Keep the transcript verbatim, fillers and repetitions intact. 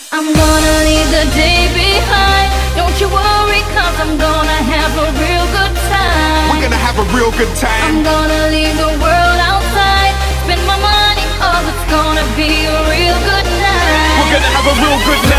I'm gonna leave the day behind. Don't you worry, cause I'm gonna have a real good time. We're gonna have a real good time. I'm gonna leave the world outside. Spend my money, cause it's gonna be a real good night. We're gonna have a real good night.